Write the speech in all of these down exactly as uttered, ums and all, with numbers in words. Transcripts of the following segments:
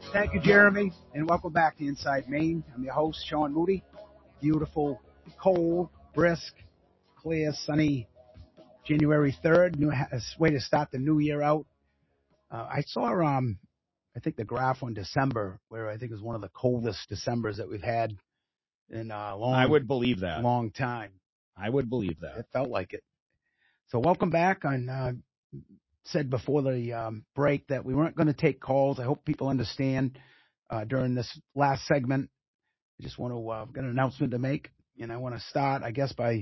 Thank you, Jeremy, and welcome back to Inside Maine. I'm your host, Sean Moody. Beautiful, cold, brisk, clear, sunny January third. New way to start the new year out. Uh, I saw, um, I think the graph on December, where I think it was one of the coldest Decembers that we've had in a I long, would believe that. long time. I would believe that. It felt like it. So welcome back. I uh, said before the um, break that we weren't going to take calls. I hope people understand uh, during this last segment. I just want to uh, get an announcement to make, and I want to start, I guess, by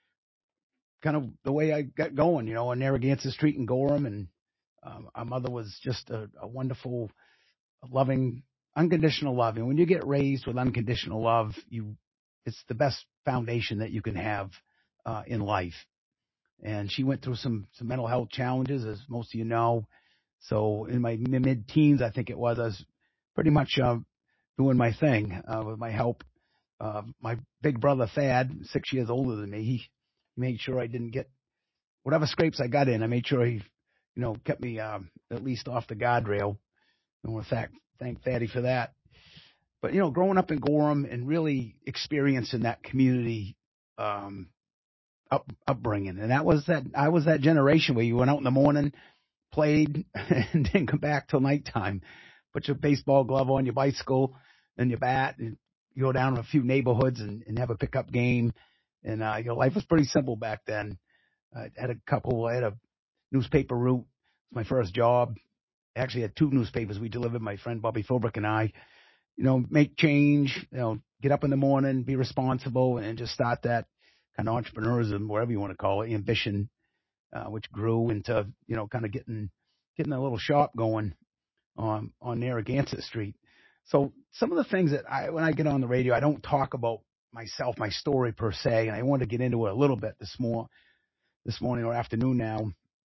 kind of the way I got going, you know, on Narragansett Street in Gorham, and um, our mother was just a, a wonderful, loving, unconditional love. And when you get raised with unconditional love, you it's the best foundation that you can have uh, in life. And she went through some some mental health challenges, as most of you know. So in my mid-teens, I think it was, I was pretty much uh, doing my thing uh, with my help. Uh, my big brother Thad, six years older than me, he made sure I didn't get whatever scrapes I got in. I made sure he, you know, kept me um, at least off the guardrail. I want to thank thank Thaddy for that. But you know, growing up in Gorham and really experiencing that community um, up upbringing, and that was that I was that generation where you went out in the morning, played, and didn't come back till nighttime. Put your baseball glove on, your bicycle, and your bat, and you go down to a few neighborhoods and, and have a pickup game. And uh, your life was pretty simple back then. I had a couple. I had a newspaper route. It was my first job. I actually had two newspapers we delivered. My friend Bobby Philbrick and I. You know, make change. You know, get up in the morning, be responsible, and just start that kind of entrepreneurism, whatever you want to call it, ambition, uh, which grew into you know kind of getting getting a little shop going on on Narragansett Street. So some of the things that I when I get on the radio, I don't talk about myself, my story per se, and I want to get into it a little bit this more this morning or afternoon now.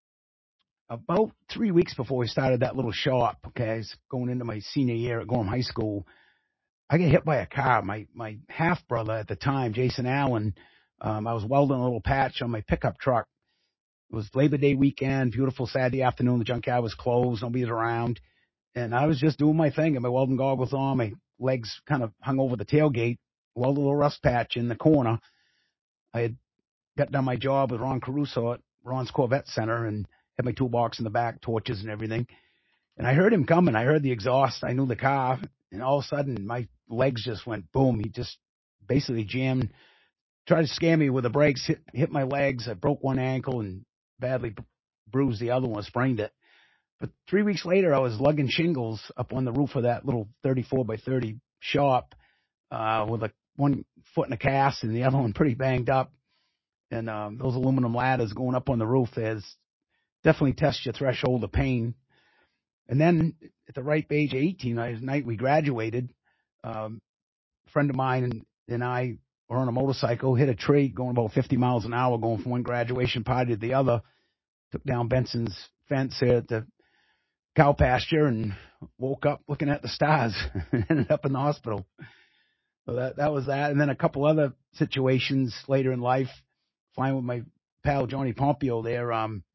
About three weeks before we started that little shop, okay, I was going into my senior year at Gorham High School. I get hit by a car. My my half brother at the time, Jason Allen, um, I was welding a little patch on my pickup truck. It was Labor Day weekend, beautiful Saturday afternoon. The junkyard was closed, nobody was around. And I was just doing my thing, and my welding goggles on, my legs kind of hung over the tailgate, welded a little rust patch in the corner. I had got done my job with Ron Caruso at Ron's Corvette Center and had my toolbox in the back, torches and everything. And I heard him coming. I heard the exhaust. I knew the car. And all of a sudden, my legs just went boom. He just basically jammed, tried to scare me with the brakes, hit, hit my legs. I broke one ankle and badly bruised the other one, sprained it. But three weeks later, I was lugging shingles up on the roof of that little thirty-four by thirty shop uh, with a one foot in a cast and the other one pretty banged up. And um, those aluminum ladders going up on the roof, there's definitely test your threshold of pain. And then at the ripe age of eighteen, the night we graduated, um, a friend of mine and, and I were on a motorcycle, hit a tree going about fifty miles an hour, going from one graduation party to the other, took down Benson's fence here at the cow pasture and woke up looking at the stars and ended up in the hospital. So that, that was that. And then a couple other situations later in life, flying with my pal Johnny Pompeo there. Um,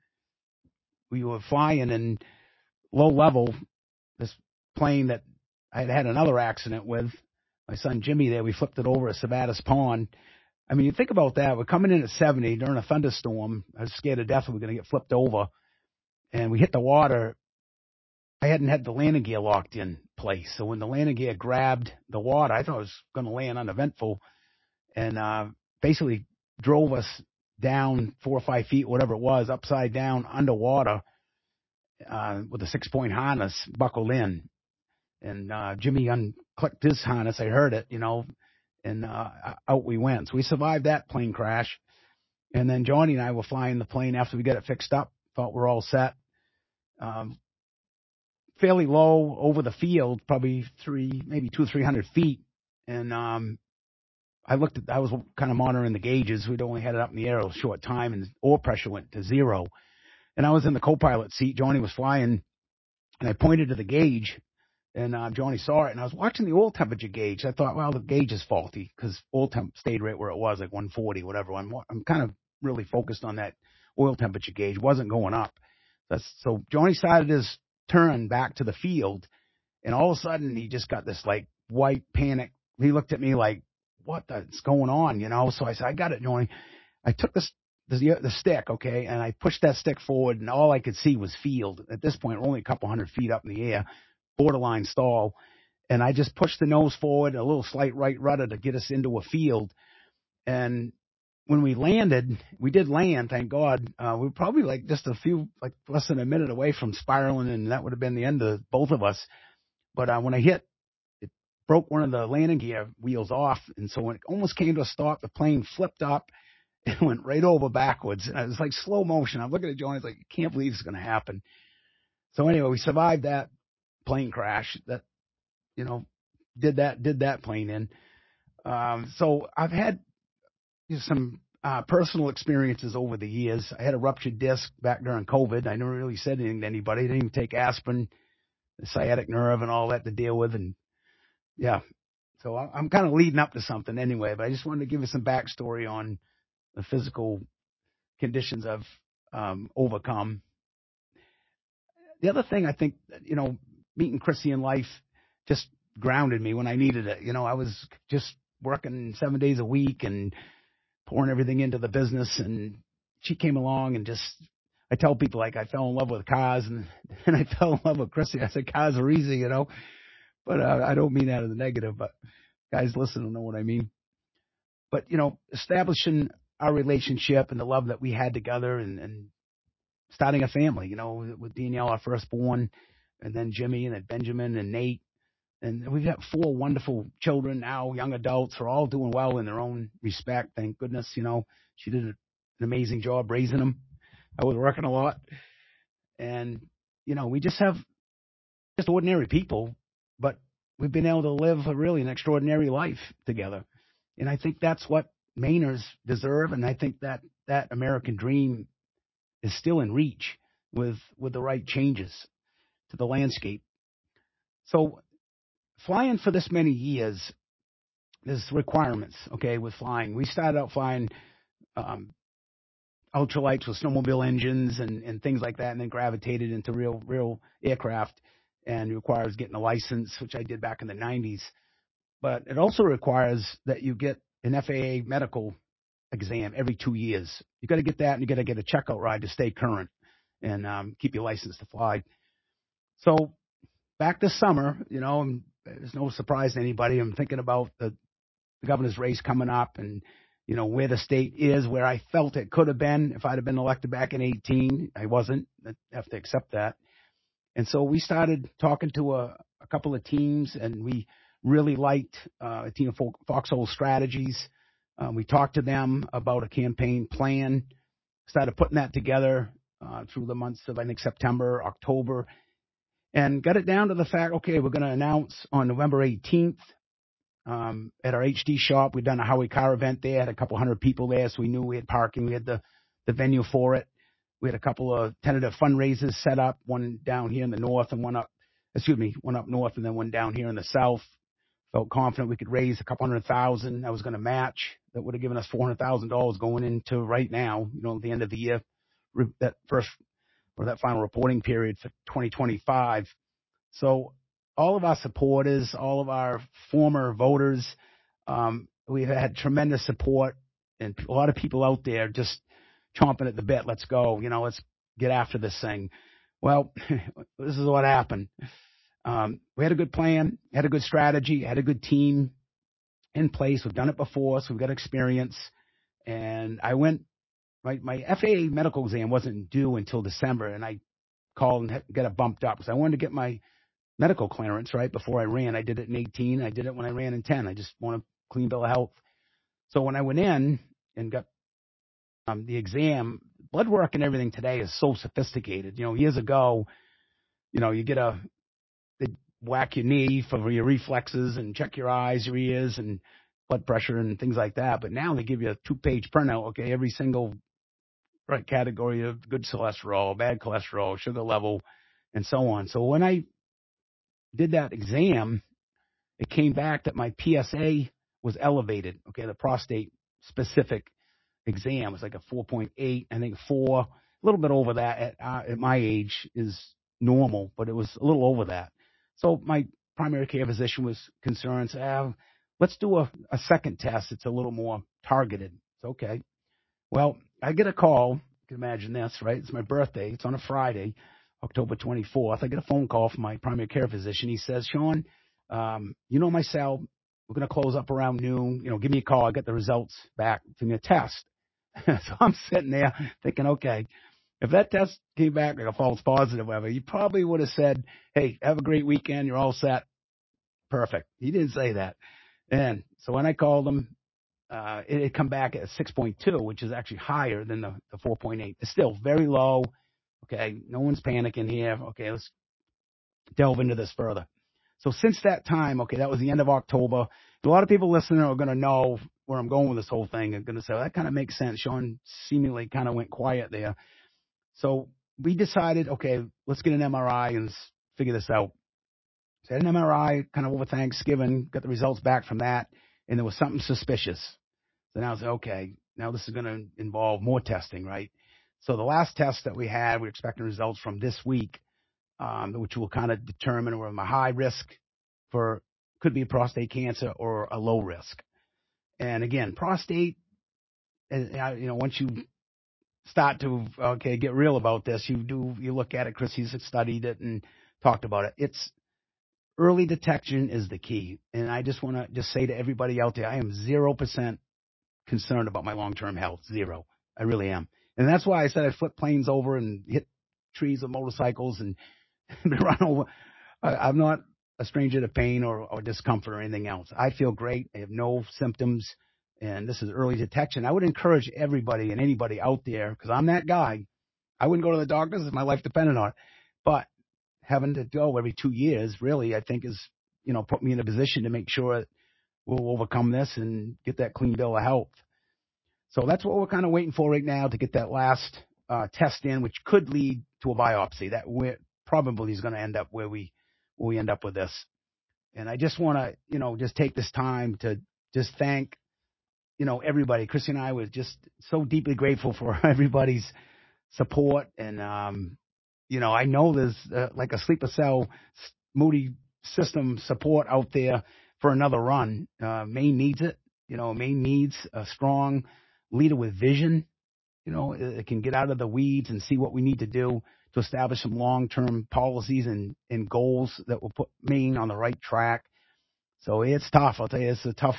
we were flying and low level, this plane that I had had another accident with, my son Jimmy there, we flipped it over at Savadas Pond. I mean, you think about that. We're coming in at seventy during a thunderstorm. I was scared to death we were going to get flipped over. And we hit the water. I hadn't had the landing gear locked in place. So when the landing gear grabbed the water, I thought I was going to land uneventful and uh, basically drove us down four or five feet, whatever it was, upside down underwater uh, with a six-point harness buckled in. And uh, Jimmy unclicked his harness. I heard it, you know, and uh, out we went. So we survived that plane crash. And then Johnny and I were flying the plane after we got it fixed up. Thought we we're all set. Um, fairly low over the field, probably three, maybe two or three hundred feet. And um, I looked at, I was kind of monitoring the gauges. We'd only had it up in the air a short time, and oil pressure went to zero. And I was in the co-pilot seat. Johnny was flying, and I pointed to the gauge, and uh, Johnny saw it. And I was watching the oil temperature gauge. I thought, well, the gauge is faulty because oil temp stayed right where it was, like one forty, whatever. I'm, I'm kind of really focused on that oil temperature gauge. It wasn't going up. That's, so Johnny started his turn back to the field, And all of a sudden, he just got this like white panic. He looked at me like, what the—what's going on, you know? So I said, I got it, Johnny. I took this, the, the stick, okay, and I pushed that stick forward, and all I could see was field. At this point, we're only a couple hundred feet up in the air, borderline stall. And I just pushed the nose forward, a little slight right rudder to get us into a field. And when we landed, we did land, thank God. Uh, we were probably like just a few, like less than a minute away from spiraling, and that would have been the end of both of us. But uh, when I hit, it broke one of the landing gear wheels off. And so when it almost came to a stop, the plane flipped up and went right over backwards. And it was like slow motion. I'm looking at Johnny, it's like, I can't believe it's going to happen. So anyway, we survived that plane crash. That, you know, did that, did that plane in. Um, so I've had some uh, personal experiences over the years. I had a ruptured disc back during COVID. I never really said anything to anybody. I didn't even take aspirin, the sciatic nerve and all that to deal with. And yeah, so I'm kind of leading up to something anyway, but I just wanted to give you some backstory on the physical conditions I've um, overcome. The other thing I think, you know, meeting Chrissy in life just grounded me when I needed it. You know, I was just working seven days a week and pouring everything into the business, and she came along and just, I tell people like I fell in love with cars, and, and I fell in love with Chrissy. I said cars are easy, you know, but uh, I don't mean that in the negative, but guys listen to know what I mean. But, you know, establishing our relationship and the love that we had together, and, and starting a family, you know, with Danielle, our firstborn, and then Jimmy, and then Benjamin and Nate. And we've got four wonderful children now, young adults, who are all doing well in their own respect. Thank goodness, you know, she did an amazing job raising them. I was working a lot. And, you know, we just have just ordinary people, but we've been able to live a really an extraordinary life together. And I think that's what Mainers deserve. And I think that that American dream is still in reach with, with the right changes to the landscape. So flying for this many years, there's requirements, okay, with flying. We started out flying um, ultralights with snowmobile engines and, and things like that, and then gravitated into real real aircraft, and it requires getting a license, which I did back in the nineties. But it also requires that you get an F A A medical exam every two years. You got to get that, and you got to get a checkout ride to stay current and um, keep your license to fly. So back this summer, you know, and there's no surprise to anybody. I'm thinking about the, the governor's race coming up, and you know where the state is, where I felt it could have been if I'd have been elected back in eighteen. I wasn't. I have to accept that. And so we started talking to a, a couple of teams, and we really liked uh, a team of Foxhole Strategies. Um, we talked to them about a campaign plan, started putting that together uh, through the months of, I think, September, October, and got it down to the fact, okay, we're going to announce on November eighteenth um, at our H D shop. We'd done a Howie Car event there, had a couple hundred people there, so we knew we had parking. We had the, the venue for it. We had a couple of tentative fundraisers set up, one down here in the north and one up, excuse me, one up north and then one down here in the south. Felt confident we could raise a couple hundred thousand. I was going to match. That would have given us four hundred thousand dollars going into right now, you know, at the end of the year, that first or that final reporting period for twenty twenty-five. So all of our supporters, all of our former voters, um, we've had tremendous support, and a lot of people out there just chomping at the bit. Let's go. You know, let's get after this thing. Well, this is what happened. Um, we had a good plan, had a good strategy, had a good team in place. We've done it before, so we've got experience. And I went, my, my F A A medical exam wasn't due until December, and I called and got it bumped up because I wanted to get my medical clearance right before I ran. I did it in eighteen. I did it when I ran in ten. I just want a clean bill of health. So when I went in and got um, the exam, blood work and everything today is so sophisticated. You know, years ago, you know, you get a, they whack your knee for your reflexes and check your eyes, your ears, and blood pressure and things like that. But now they give you a two-page printout, okay, every single right category of good cholesterol, bad cholesterol, sugar level, and so on. So when I did that exam, it came back that my P S A was elevated, okay, the prostate specific exam was like a four point eight. I think four, a little bit over that at, uh, at my age is normal, but it was a little over that. So my primary care physician was concerned. Said, ah, let's do a, a second test. It's a little more targeted. It's okay. Well, I get a call. You can imagine this, right? It's my birthday. It's on a Friday, October twenty-fourth. I get a phone call from my primary care physician. He says, Sean, um, you know my cell. We're going to close up around noon. You know, give me a call. I get the results back from your test. So I'm sitting there thinking, okay, if that test came back like a false positive, whatever, you probably would have said, hey, have a great weekend. You're all set. Perfect. He didn't say that. And so when I called him, uh, it had come back at six point two, which is actually higher than the, the four point eight. It's still very low. Okay. No one's panicking here. Okay. Let's delve into this further. So since that time, okay, that was the end of October. A lot of people listening are going to know where I'm going with this whole thing. They're going to say, well, that kind of makes sense. Sean seemingly kind of went quiet there. So we decided, okay, let's get an M R I and figure this out. So I had an M R I kind of over Thanksgiving, got the results back from that, and there was something suspicious. So now I said, okay, now this is going to involve more testing, right? So the last test that we had, we're expecting results from this week, um, which will kind of determine whether I'm a high risk for, could be prostate cancer or a low risk. And again, prostate, uh, you know, once you start to, okay, get real about this, you do, you look at it, Chris, he's studied it and talked about it. It's early detection is the key. And I just want to just say to everybody out there, I am zero percent concerned about my long-term health. Zero. I really am. And that's why I said I flip planes over and hit trees with motorcycles and run over. I, I'm not a stranger to pain or, or discomfort or anything else. I feel great. I have no symptoms, and this is early detection. I would encourage everybody and anybody out there, because I'm that guy. I wouldn't go to the doctors if my life depended on it. But having to go every two years, really, I think is, you know, put me in a position to make sure we'll overcome this and get that clean bill of health. So that's what we're kind of waiting for right now, to get that last uh, test in, which could lead to a biopsy. That we're, probably is going to end up where we where we end up with this. And I just want to, you know, just take this time to just thank, you know, everybody. Chrissy and I were just so deeply grateful for everybody's support. And, um, you know, I know there's uh, like a sleeper cell Moody system support out there for another run. Uh, Maine needs it. You know, Maine needs a strong leader with vision. You know, it can get out of the weeds and see what we need to do to establish some long-term policies and, and goals that will put Maine on the right track. So it's tough. I'll tell you, it's a tough.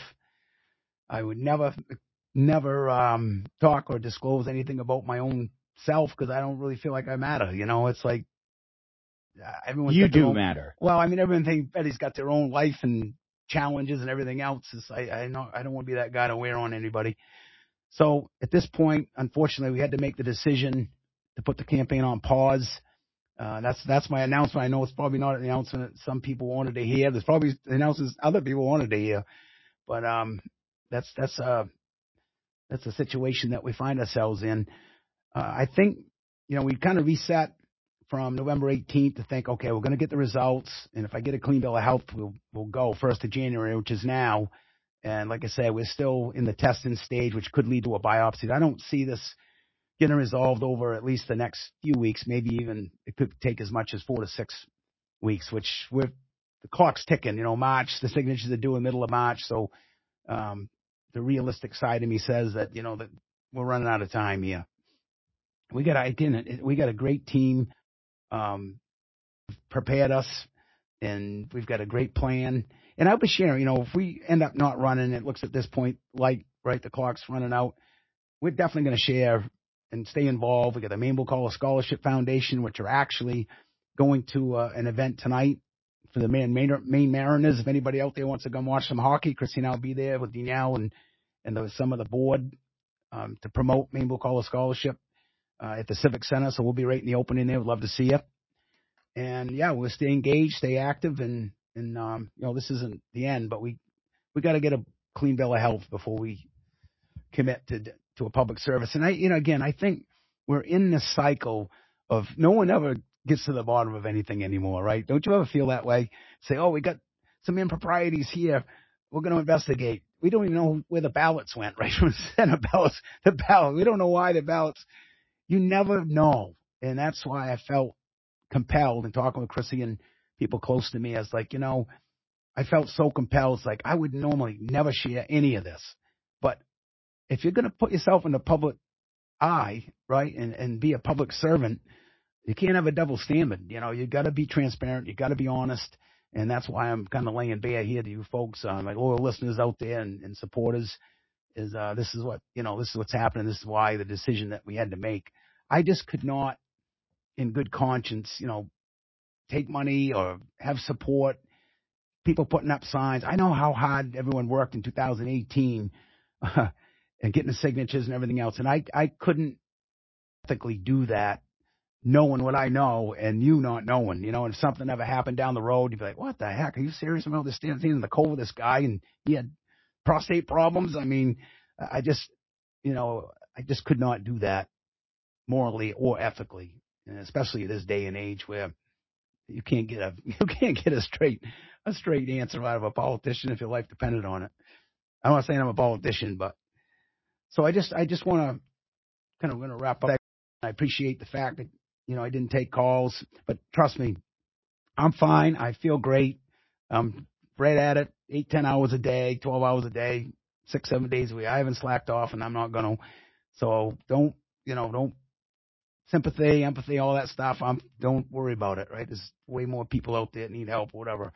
I would never, never um, talk or disclose anything about my own self, because I don't really feel like I matter. You know, it's like uh, everyone's you got their do own, matter. Well, I mean, everyone thinks Betty's got their own life and challenges and everything else. Is I, I know I don't want to be that guy to wear on anybody. So at this point, unfortunately, we had to make the decision to put the campaign on pause. Uh, that's that's my announcement. I know it's probably not an announcement that some people wanted to hear. There's probably announcements other people wanted to hear, but um, that's that's uh that's a situation that we find ourselves in. Uh, I think, you know, we kind of reset from November eighteenth to think, okay, we're going to get the results, and if I get a clean bill of health, we'll we'll go first of January, which is now. And like I said, we're still in the testing stage, which could lead to a biopsy. I don't see this getting resolved over at least the next few weeks. Maybe even it could take as much as four to six weeks, which we're, the clock's ticking. You know, March, the signatures are due in the middle of March. So um, the realistic side of me says that, you know, that we're running out of time here. We got, again, we got a great team um, prepared us, and we've got a great plan. And I'll be sharing, you know, if we end up not running, it looks at this point like, right, the clock's running out, we're definitely going to share and stay involved. We got the Maine Blue Collar Scholarship Foundation, which are actually going to uh, an event tonight for the Maine, Maine, Maine Mariners. If anybody out there wants to come watch some hockey, Christina will be there with Danielle and, and the, some of the board um, to promote Maine Blue Collar Scholarship uh, at the Civic Center. So we'll be right in the opening there. We'd love to see you. And, yeah, we'll stay engaged, stay active, and, and um, you know, this isn't the end, but we, we got to get a clean bill of health before we commit to to a public service. And I, you know, again, I think we're in this cycle of no one ever gets to the bottom of anything anymore, right? Don't you ever feel that way? Say, oh, we got some improprieties here. We're going to investigate. We don't even know where the ballots went, right? From the Senate ballots, the ballot. We don't know why the ballots. You never know. And that's why I felt compelled in talking with Chrissy and people close to me. I was like, you know, I felt so compelled. It's like I would normally never share any of this. But if you're going to put yourself in the public eye, right, and, and be a public servant, you can't have a double standard. You know, you got to be transparent. You got to be honest. And that's why I'm kind of laying bare here to you folks, uh, my loyal listeners out there and, and supporters, is uh, this is what, you know, this is what's happening. This is why the decision that we had to make. I just could not, in good conscience, you know, take money or have support, people putting up signs. I know how hard everyone worked in two thousand eighteen uh, and getting the signatures and everything else. And I, I couldn't ethically do that knowing what I know and you not knowing, you know, and if something ever happened down the road, you'd be like, what the heck? Are you serious about this standing in the cold with this guy? And he had prostate problems. I mean, I just, you know, I just could not do that morally or ethically, and especially at this day and age where you can't get a, you can't get a straight, a straight answer out of a politician if your life depended on it. I'm not saying I'm a politician, but so I just, I just want to kind of going to wrap up. I appreciate the fact that, you know, I didn't take calls, but trust me, I'm fine. I feel great. I'm right at it, eight, ten hours a day, twelve hours a day, six, seven days a week. I haven't slacked off, and I'm not going to. So don't, you know, don't sympathy, empathy, all that stuff. I'm don't worry about it, right? There's way more people out there that need help, or whatever.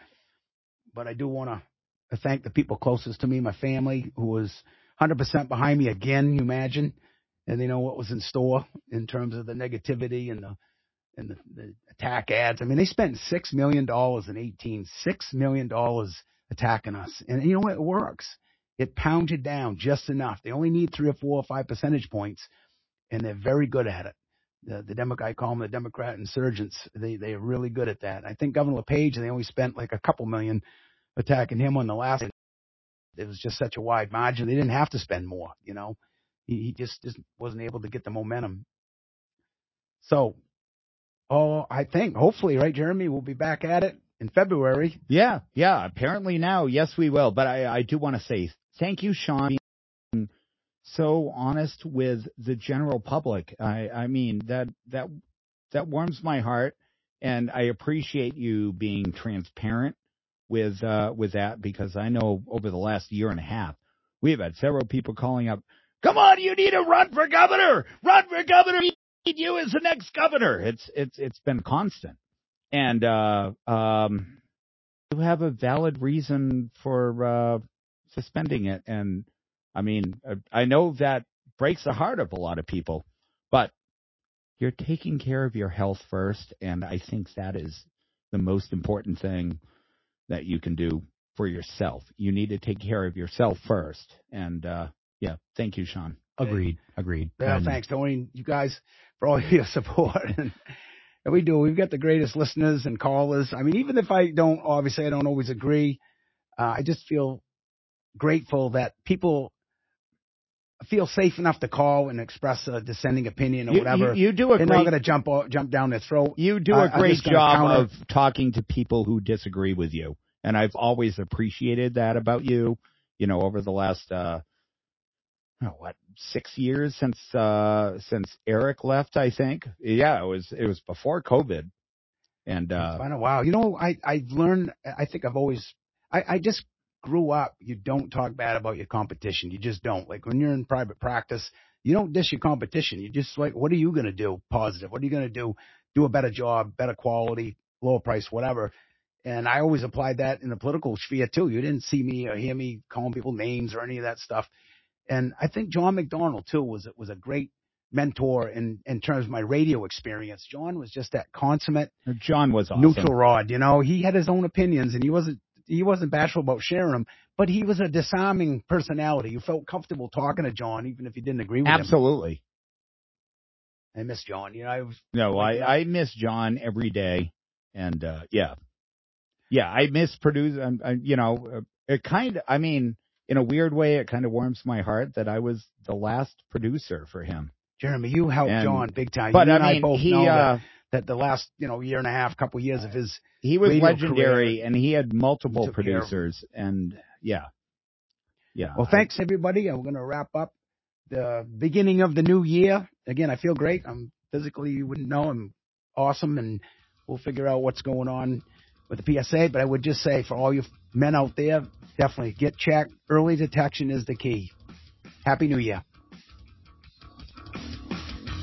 But I do want to thank the people closest to me, my family, who was one hundred percent behind me again, you imagine. And they know what was in store in terms of the negativity and the and the, the attack ads. I mean, they spent six million dollars in eighteen, six million dollars attacking us. And you know what? It works. It pounds you down just enough. They only need three or four or five percentage points, and they're very good at it. The, the Democrat, I call them the Democrat insurgents. They, they're really good at that. I think Governor LePage, they only spent like a couple million attacking him on the last. It was just such a wide margin. They didn't have to spend more, you know. He, he just, just wasn't able to get the momentum. So, oh, I think, hopefully, right, Jeremy, we'll be back at it in February. Yeah, yeah, apparently now, yes, we will. But I, I do want to say thank you, Sean, being so honest with the general public. I, I mean, that that that warms my heart, and I appreciate you being transparent with uh, with that, because I know over the last year and a half, we've had several people calling up, come on, you need to run for governor, run for governor. You as the next governor. It's it's it's been constant, and uh, um, you have a valid reason for uh, suspending it. And I mean, I know that breaks the heart of a lot of people, but you're taking care of your health first, and I think that is the most important thing that you can do for yourself. You need to take care of yourself first, and uh, yeah, thank you, Sean. Agreed. Agreed. Yeah, And thanks, Tony. You guys for all your support. And, and we do. We've got the greatest listeners and callers. I mean, even if I don't, obviously, I don't always agree. Uh, I just feel grateful that people feel safe enough to call and express a dissenting opinion or You, whatever. you, you do a They're great, not going to jump o- jump down their throat. You do I- a I'm great just gonna job counter- of talking to people who disagree with you, and I've always appreciated that about you. You know, over the last uh, oh, what six years since uh, since Eric left, I think. Yeah, it was it was before COVID, and uh, It's been a while. You know, I I've learned. I think I've always. I, I just grew up. You don't talk bad about your competition. You just don't. Like when you're in private practice, you don't diss your competition. You just like, what are you going to do positive? What are you going to do? Do a better job, better quality, lower price, whatever. And I always applied that in the political sphere too. You didn't see me or hear me calling people names or any of that stuff. And I think John McDonald too was was a great mentor in in terms of my radio experience. John was just that consummate John was awesome. neutral rod. You know, he had his own opinions, and he wasn't he wasn't bashful about sharing them. But he was a disarming personality. You felt comfortable talking to John, even if you didn't agree with Absolutely. him. I miss John. You know, I was No, like, I, I miss John every day, and uh, yeah, yeah, I miss producing. I, you know, uh, it kind of. I mean, in a weird way, it kind of warms my heart that I was the last producer for him. Jeremy, you helped And- John big time. But you I and I mean, both he know uh, that, that the last you know year and a half, couple of years of his he was radio legendary, career, and he had multiple took care of him. producers, and yeah, yeah. Well, thanks everybody. I'm going to wrap up the beginning of the new year. Again, I feel great. I'm physically, you wouldn't know, I'm awesome, and we'll figure out what's going on with the P S A, but I would just say for all you men out there, definitely get checked. Early detection is the key. Happy New Year.